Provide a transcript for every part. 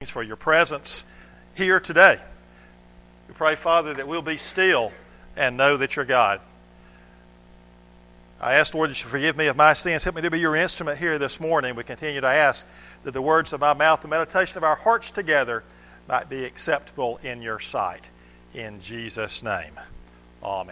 for your presence here today. We pray, Father, that we'll be still and know that you're God. I ask, Lord, that you forgive me of my sins. Help me to be your instrument here this morning. We continue to ask that the words of my mouth, the meditation of our hearts together might be acceptable in your sight. In Jesus' name, amen.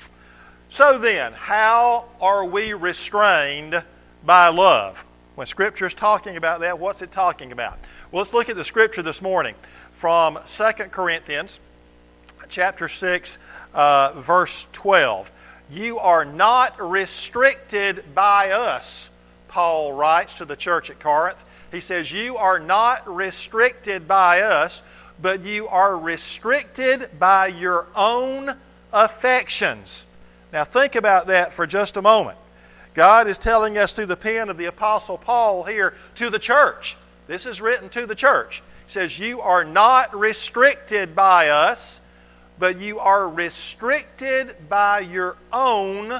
So then, how are we restrained by love? When Scripture is talking about that, what's it talking about? Well, let's look at the Scripture this morning from 2 Corinthians chapter 6, verse 12. You are not restricted by us, Paul writes to the church at Corinth. He says, you are not restricted by us, but you are restricted by your own affections. Now think about that for just a moment. God is telling us through the pen of the Apostle Paul here to the church. This is written to the church. He says, you are not restricted by us, but you are restricted by your own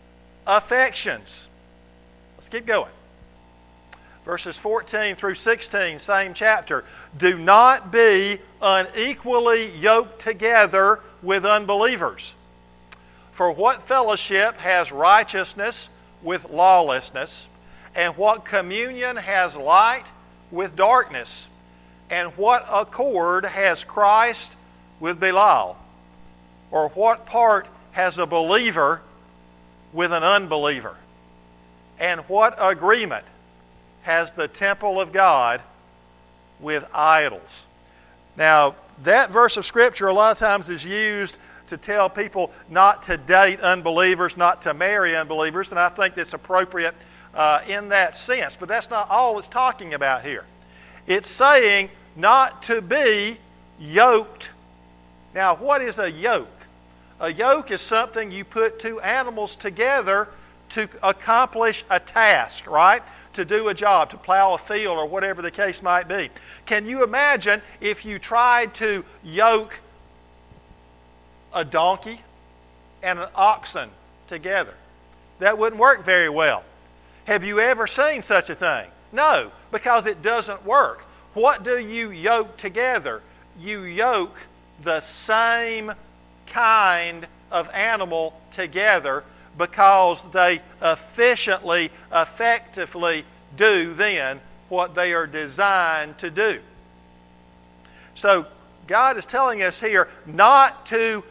affections. Let's keep going. Verses 14 through 16, same chapter. Do not be unequally yoked together with unbelievers. For what fellowship has righteousness with lawlessness? And what communion has light with darkness? And what accord has Christ with Belial? Or what part has a believer with an unbeliever? And what agreement has the temple of God with idols? Now, that verse of Scripture a lot of times is used to tell people not to date unbelievers, not to marry unbelievers, and I think that's appropriate in that sense. But that's not all it's talking about here. It's saying not to be yoked. Now, what is a yoke? A yoke is something you put two animals together to accomplish a task, right? To do a job, to plow a field or whatever the case might be. Can you imagine if you tried to yoke a donkey and an oxen together? That wouldn't work very well. Have you ever seen such a thing? No, because it doesn't work. What do you yoke together? You yoke the same kind of animal together because they effectively do then what they are designed to do. So God is telling us here not to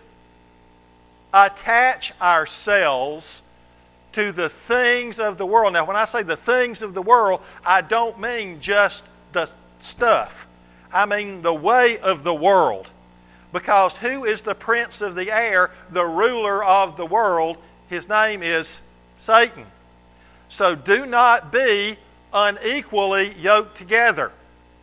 attach ourselves to the things of the world. Now, when I say the things of the world, I don't mean just the stuff. I mean the way of the world. Because who is the prince of the air, the ruler of the world? His name is Satan. So do not be unequally yoked together.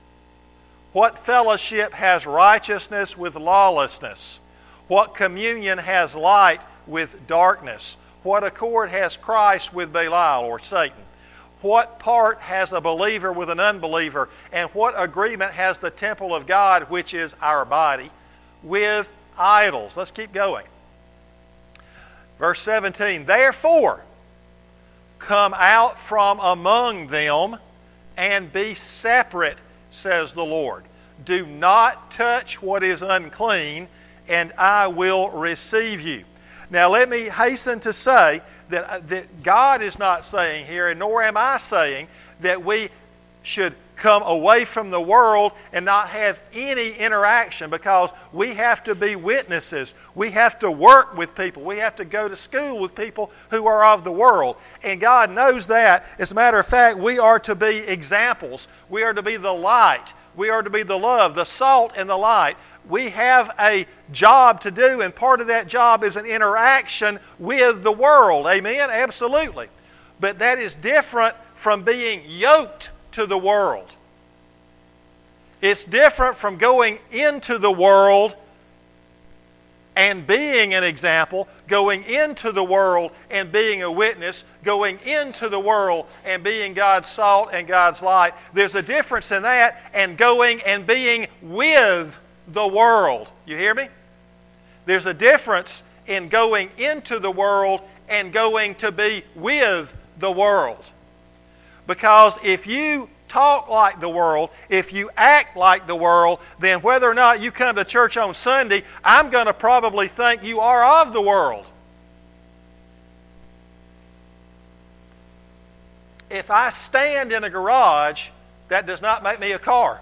What fellowship has righteousness with lawlessness? What communion has light with darkness? What accord has Christ with Belial or Satan? What part has a believer with an unbeliever? And what agreement has the temple of God, which is our body, with idols? Let's keep going. Verse 17, therefore, come out from among them and be separate, says the Lord. Do not touch what is unclean, and I will receive you. Now let me hasten to say that God is not saying here, and nor am I saying, that we should come away from the world and not have any interaction, because we have to be witnesses. We have to work with people. We have to go to school with people who are of the world. And God knows that. As a matter of fact, we are to be examples. We are to be the light. We are to be the love, the salt and the light. We have a job to do, and part of that job is an interaction with the world. Amen? Absolutely. But that is different from being yoked to the world. It's different from going into the world and being an example, going into the world and being a witness, going into the world and being God's salt and God's light. There's a difference in that and going and being with the world. You hear me? There's a difference in going into the world and going to be with the world. Because if you talk like the world, if you act like the world, then whether or not you come to church on Sunday, I'm going to probably think you are of the world. If I stand in a garage, that does not make me a car.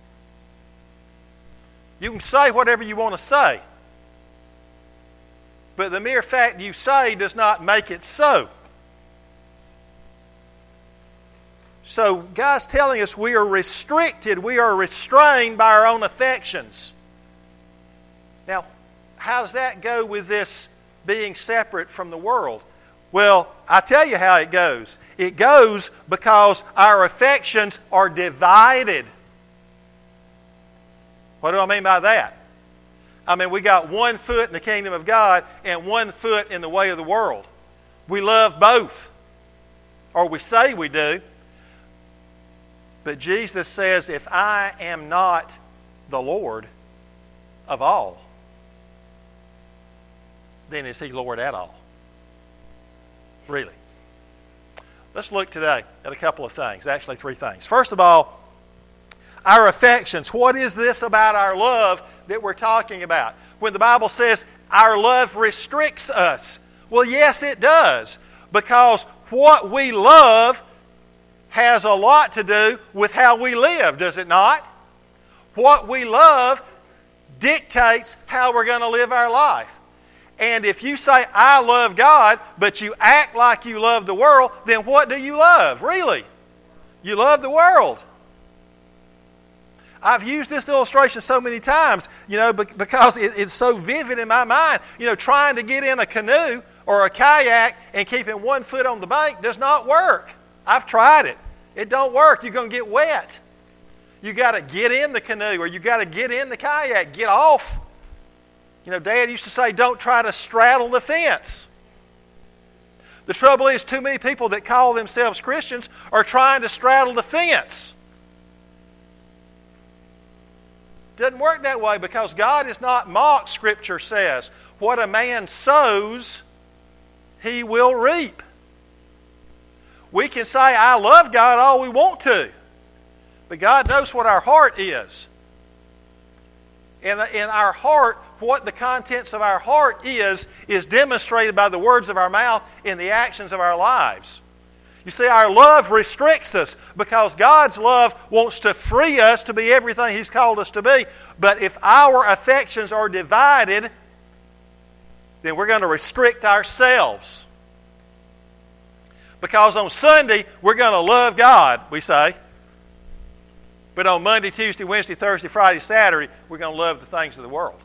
You can say whatever you want to say, but the mere fact you say does not make it so. So God's telling us we are restricted, we are restrained by our own affections. Now, how does that go with this being separate from the world? Well, I tell you how it goes. It goes because our affections are divided. What do I mean by that? I mean, we got one foot in the kingdom of God and one foot in the way of the world. We love both, or we say we do. But Jesus says, if I am not the Lord of all, then is He Lord at all? Really. Let's look today at a couple of things, actually 3 things. First of all, our affections. What is this about our love that we're talking about? When the Bible says our love restricts us, well, yes, it does. Because what we love has a lot to do with how we live, does it not? What we love dictates how we're going to live our life. And if you say, I love God, but you act like you love the world, then what do you love, really? You love the world. I've used this illustration so many times, because it's so vivid in my mind. Trying to get in a canoe or a kayak and keeping one foot on the bank does not work. I've tried it. It don't work. You're going to get wet. You got to get in the canoe or you got to get in the kayak, get off. Dad used to say, don't try to straddle the fence. The trouble is, too many people that call themselves Christians are trying to straddle the fence. Doesn't work that way because God is not mocked, Scripture says. What a man sows, he will reap. We can say, I love God all we want to. But God knows what our heart is. In our heart, what the contents of our heart is demonstrated by the words of our mouth and the actions of our lives. You see, our love restricts us because God's love wants to free us to be everything He's called us to be. But if our affections are divided, then we're going to restrict ourselves. Because on Sunday, we're going to love God, we say. But on Monday, Tuesday, Wednesday, Thursday, Friday, Saturday, we're going to love the things of the world.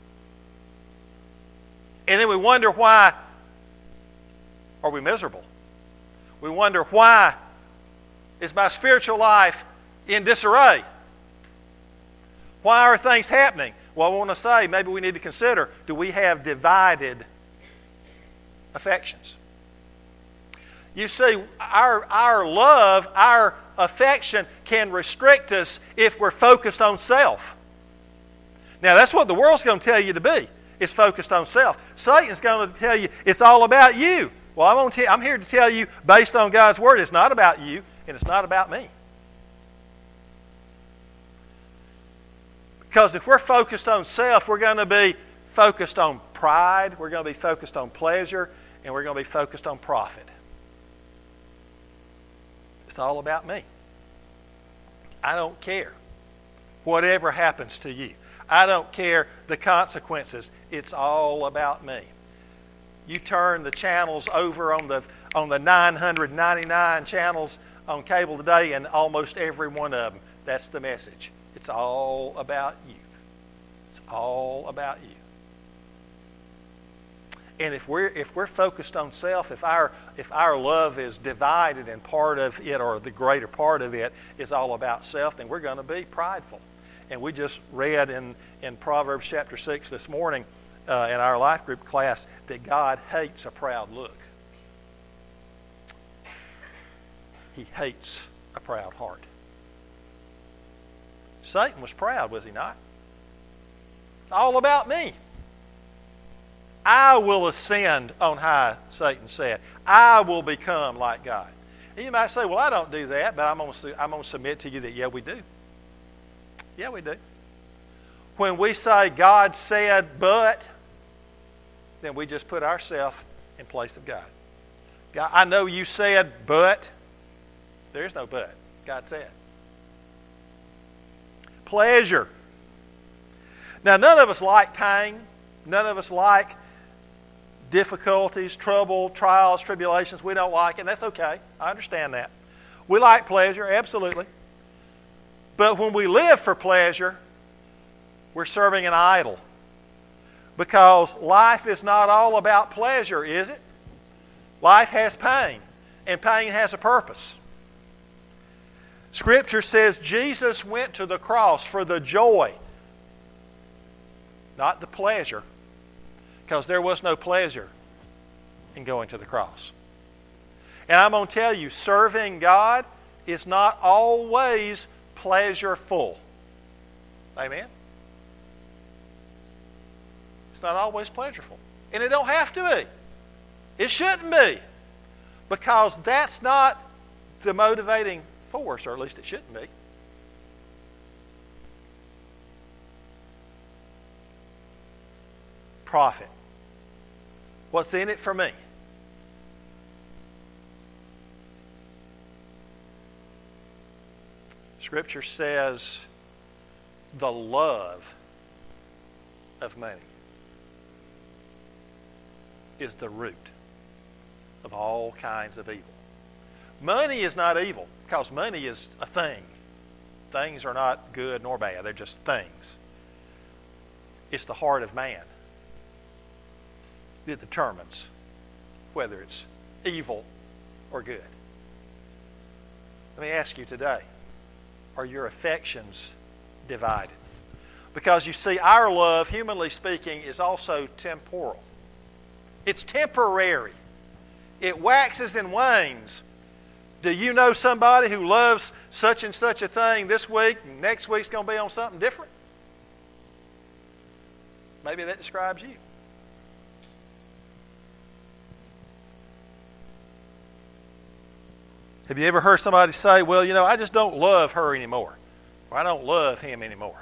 And then we wonder, why are we miserable? We wonder, why is my spiritual life in disarray? Why are things happening? Well, I want to say, maybe we need to consider, do we have divided affections? You see, our love, our affection can restrict us if we're focused on self. Now, that's what the world's going to tell you to be. It's focused on self. Satan's going to tell you it's all about you. Well, I'm here to tell you, based on God's Word, it's not about you and it's not about me. Because if we're focused on self, we're going to be focused on pride, we're going to be focused on pleasure, and we're going to be focused on profit. It's all about me. I don't care whatever happens to you. I don't care the consequences. It's all about me. You turn the channels over on the 999 channels on cable today, and almost every one of them, that's the message. It's all about you. It's all about you. And if we're focused on self, if our love is divided and part of it, or the greater part of it, is all about self, then we're going to be prideful. And we just read in Proverbs chapter 6 this morning in our life group class that God hates a proud look. He hates a proud heart. Satan was proud, was he not? All about me. I will ascend on high, Satan said. I will become like God. And you might say, well, I don't do that, but I'm going to submit to you that, yeah, we do. Yeah, we do. When we say God said, but, then we just put ourselves in place of God. God, I know you said, but. There's no but. God said. Pleasure. Now, none of us like pain. None of us like difficulties, trouble, trials, tribulations. We don't like it, and that's okay. I understand that. We like pleasure, absolutely. But when we live for pleasure, we're serving an idol. Because life is not all about pleasure, is it? Life has pain, and pain has a purpose. Scripture says Jesus went to the cross for the joy, not the pleasure, because there was no pleasure in going to the cross. And I'm going to tell you, serving God is not always pleasureful. Amen? It's not always pleasureful. And it don't have to be. It shouldn't be. Because that's not the motivating force, or at least it shouldn't be. Profit. What's in it for me? Scripture says the love of money is the root of all kinds of evil. Money is not evil because money is a thing. Things are not good nor bad. They're just things. It's the heart of man that determines whether it's evil or good. Let me ask you today, are your affections divided? Because you see, our love, humanly speaking, is also temporal. It's temporary. It waxes and wanes. Do you know somebody who loves such and such a thing this week, and next week's going to be on something different? Maybe that describes you. Have you ever heard somebody say, well, you know, I just don't love her anymore, or I don't love him anymore?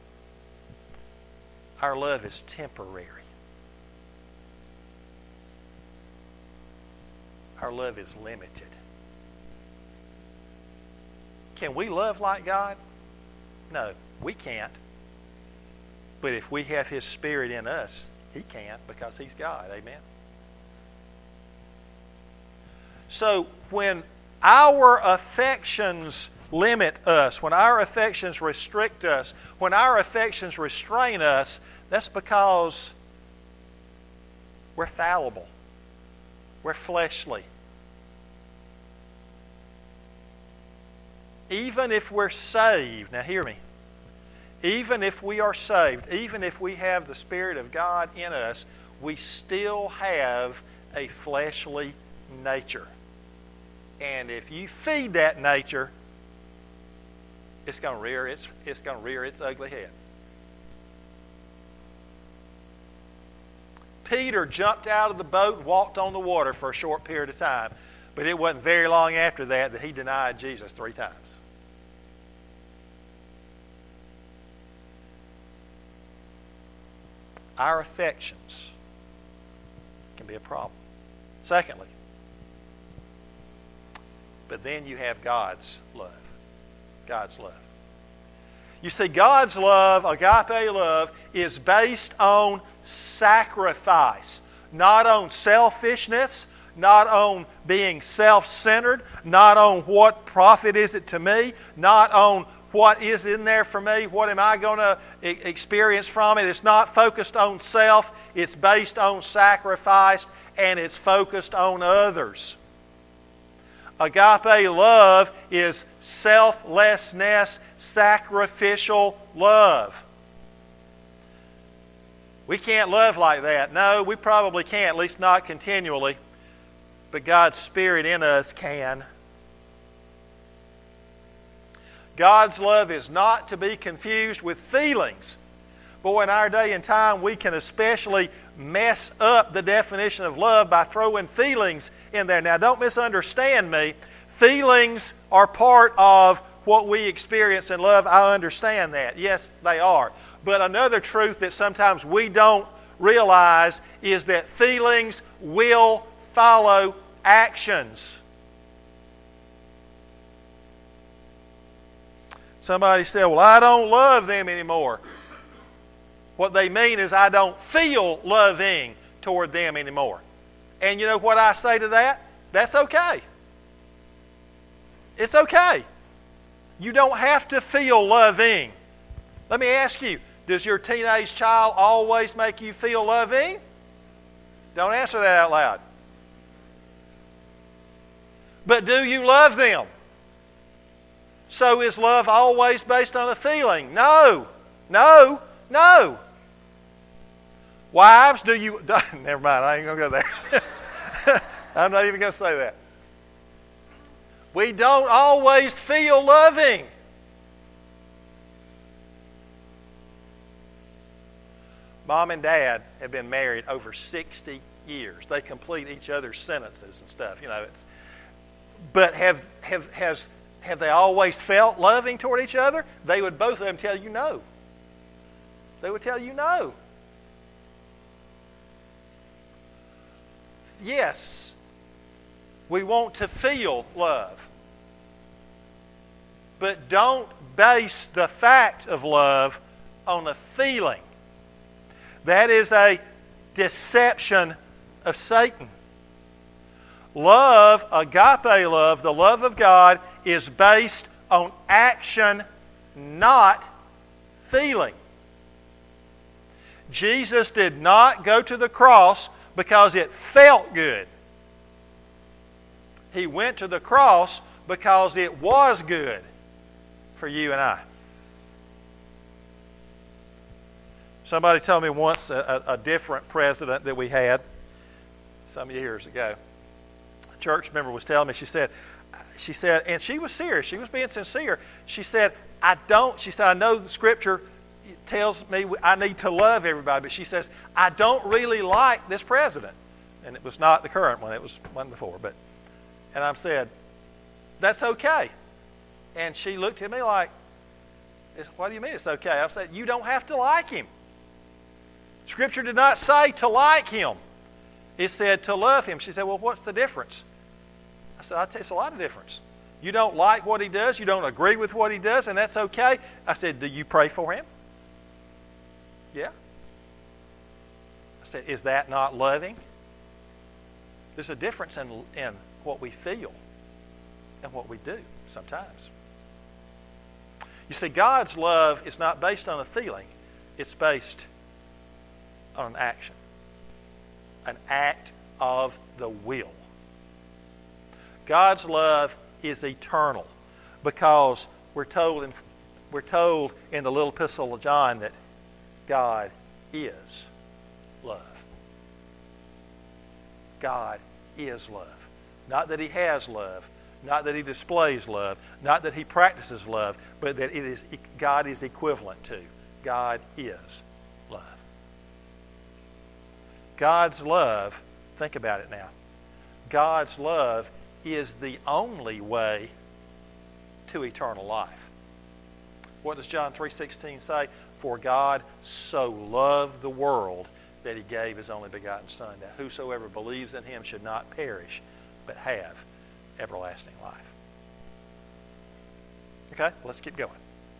Our love is temporary. Our love is limited. Can we love like God? No, we can't. But if we have His Spirit in us, He can because He's God. Amen? So when our affections limit us, when our affections restrict us, when our affections restrain us, that's because we're fallible. We're fleshly. Even if we're saved, now hear me, even if we are saved, even if we have the Spirit of God in us, we still have a fleshly nature. And if you feed that nature, it's going to rear its ugly head. Peter jumped out of the boat and walked on the water for a short period of time. But it wasn't very long after that he denied Jesus 3 times. Our affections can be a problem. Secondly, but then you have God's love. God's love. You see, God's love, agape love, is based on sacrifice, not on selfishness, not on being self-centered, not on what profit is it to me, not on what is in there for me, what am I going to experience from it. It's not focused on self, it's based on sacrifice, and it's focused on others. Agape love is selflessness, sacrificial love. We can't love like that. No, we probably can't, at least not continually. But God's Spirit in us can. God's love is not to be confused with feelings. Boy, in our day and time, we can especially mess up the definition of love by throwing feelings in there. Now, don't misunderstand me. Feelings are part of what we experience in love. I understand that. Yes, they are. But another truth that sometimes we don't realize is that feelings will follow actions. Somebody said, well, I don't love them anymore. What they mean is I don't feel loving toward them anymore. And you know what I say to that? That's okay. It's okay. You don't have to feel loving. Let me ask you, does your teenage child always make you feel loving? Don't answer that out loud. But do you love them? So is love always based on a feeling? No. No. No. Wives, do you... Never mind, I ain't going to go there. I'm not even going to say that. We don't always feel loving. Mom and Dad have been married over 60 years. They complete each other's sentences and stuff, you know. But have they always felt loving toward each other? They would both of them tell you no. They would tell you no. Yes, we want to feel love. But don't base the fact of love on a feeling. That is a deception of Satan. Love, agape love, the love of God, is based on action, not feeling. Jesus did not go to the cross because it felt good. He went to the cross because it was good for you and I. Somebody told me once, a different president that we had some years ago. A church member was telling me, she said, and she was serious, she was being sincere. She said, I know the Scripture tells me I need to love everybody, but she says, I don't really like this president. And it was not the current one, it was one before. And I said, that's okay. And she looked at me like, what do you mean it's okay? I said, you don't have to like him. Scripture did not say to like him. It said to love him. She said, well, what's the difference? I said, I'll tell you, it's a lot of difference. You don't like what he does. You don't agree with what he does, and that's okay. I said, do you pray for him? Yeah. I said, is that not loving? There's a difference in what we feel and what we do sometimes. You see, God's love is not based on a feeling. It's based on an action. An act of the will. God's love is eternal because we're told in the little epistle of John that God is love. God is love. Not that He has love, not that He displays love, not that He practices love, but that God is equivalent to. God is love. God's love, think about it now. God's love is the only way to eternal life. What does John 3:16 say? For God so loved the world that He gave His only begotten Son, that whosoever believes in Him should not perish, but have everlasting life. Okay, let's keep going.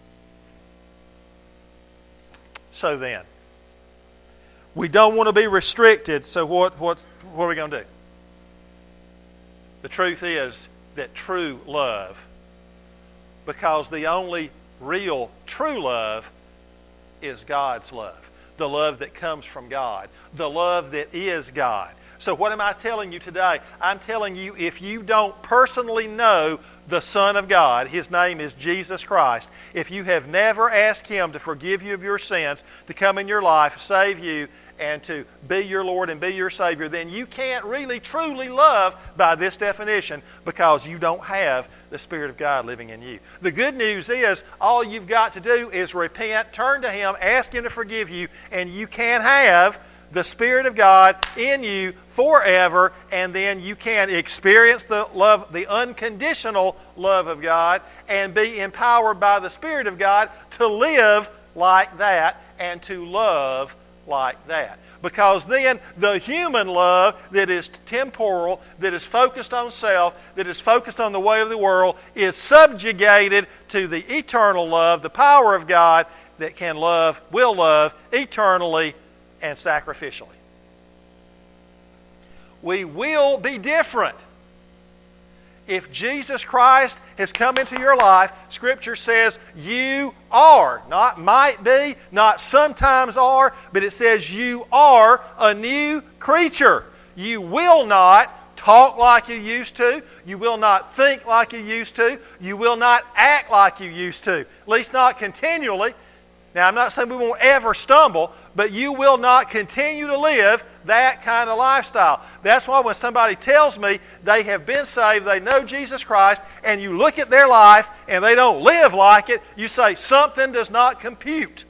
So then, we don't want to be restricted, so what are we going to do? The truth is that true love, because the only real true love is God's love. The love that comes from God. The love that is God. So what am I telling you today? I'm telling you, if you don't personally know the Son of God, His name is Jesus Christ, if you have never asked Him to forgive you of your sins, to come in your life, save you, and to be your Lord and be your Savior, then you can't really truly love by this definition because you don't have the Spirit of God living in you. The good news is all you've got to do is repent, turn to Him, ask Him to forgive you, and you can have the Spirit of God in you forever, and then you can experience the love, the unconditional love of God, and be empowered by the Spirit of God to live like that and to love like that. Because then the human love that is temporal, that is focused on self, that is focused on the way of the world, is subjugated to the eternal love, the power of God that can love, will love eternally and sacrificially. We will be different. If Jesus Christ has come into your life, Scripture says you are, not might be, not sometimes are, but it says you are a new creature. You will not talk like you used to. You will not think like you used to. You will not act like you used to, at least not continually. Now, I'm not saying we won't ever stumble, but you will not continue to live that kind of lifestyle. That's why when somebody tells me they have been saved, they know Jesus Christ, and you look at their life and they don't live like it, you say something does not compute.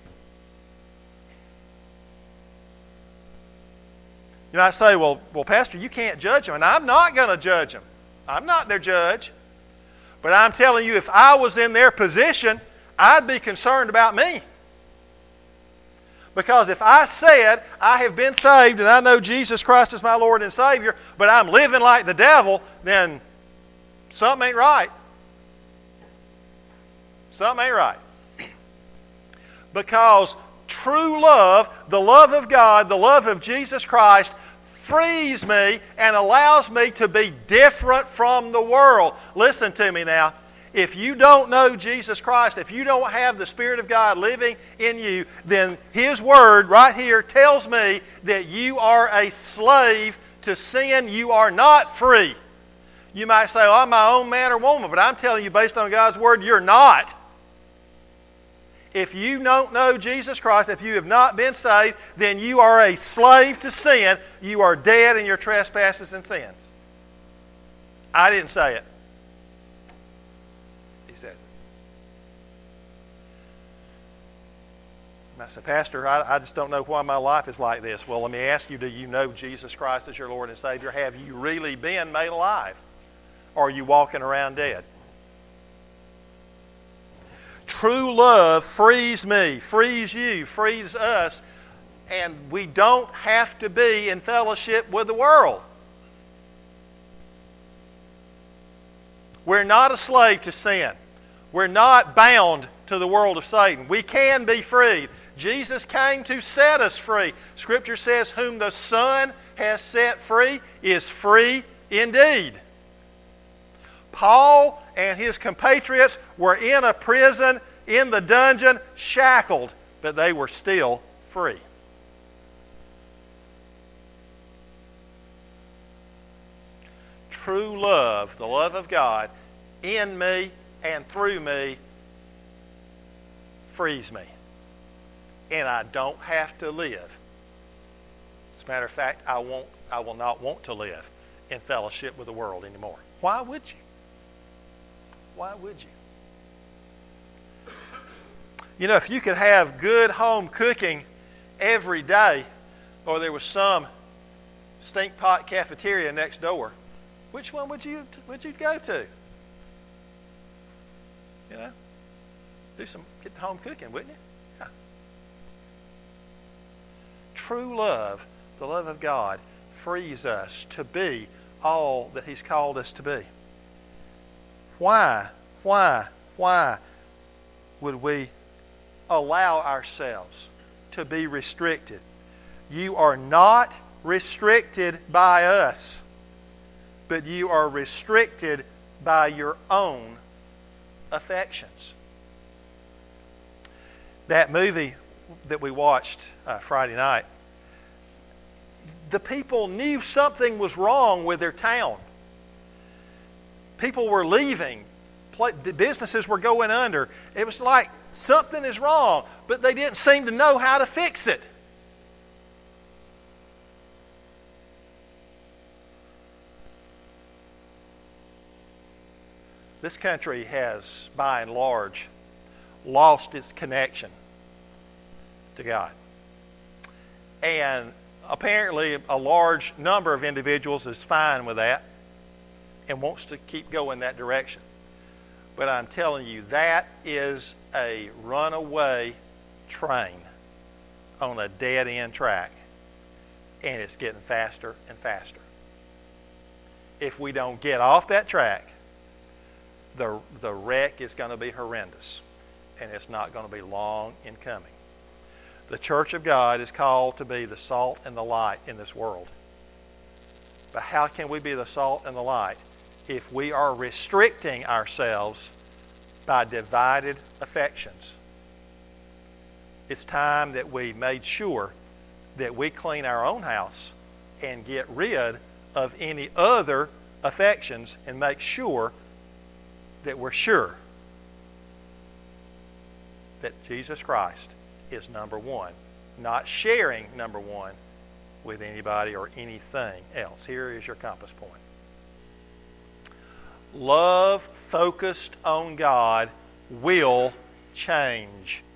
You might say, well, Pastor, you can't judge them, and I'm not going to judge them. I'm not their judge. But I'm telling you, if I was in their position, I'd be concerned about me. Because if I said, I have been saved and I know Jesus Christ is my Lord and Savior, but I'm living like the devil, then something ain't right. Something ain't right. Because true love, the love of God, the love of Jesus Christ, frees me and allows me to be different from the world. Listen to me now. If you don't know Jesus Christ, if you don't have the Spirit of God living in you, then His Word right here tells me that you are a slave to sin. You are not free. You might say, I'm my own man or woman, but I'm telling you based on God's Word, you're not. If you don't know Jesus Christ, if you have not been saved, then you are a slave to sin. You are dead in your trespasses and sins. I didn't say it. I said, Pastor, I just don't know why my life is like this. Well, let me ask you, do you know Jesus Christ as your Lord and Savior? Have you really been made alive? Or are you walking around dead? True love frees me, frees you, frees us, and we don't have to be in fellowship with the world. We're not a slave to sin. We're not bound to the world of Satan. We can be freed. Jesus came to set us free. Scripture says, whom the Son has set free is free indeed. Paul and his compatriots were in a prison, in the dungeon, shackled, but they were still free. True love, the love of God, in me and through me, frees me. And I don't have to live. As a matter of fact, I will not want to live in fellowship with the world anymore. Why would you? Why would you? You know, if you could have good home cooking every day, or there was some stink pot cafeteria next door, which one would you go to? You know, get home cooking, wouldn't you? Yeah. True love, the love of God, frees us to be all that He's called us to be. Why would we allow ourselves to be restricted? You are not restricted by us, but you are restricted by your own affections. That movie that we watched Friday night, the people knew something was wrong with their town. People were leaving. The businesses were going under. It was like something is wrong, but they didn't seem to know how to fix it. This country has, by and large, lost its connection to God. And apparently a large number of individuals is fine with that and wants to keep going that direction. But I'm telling you, that is a runaway train on a dead-end track, and it's getting faster and faster. If we don't get off that track, the wreck is going to be horrendous, and it's not going to be long in coming. The church of God is called to be the salt and the light in this world. But how can we be the salt and the light if we are restricting ourselves by divided affections? It's time that we made sure that we clean our own house and get rid of any other affections and make sure that we're sure that Jesus Christ is number one, not sharing number one with anybody or anything else. Here is your compass point. Love focused on God will change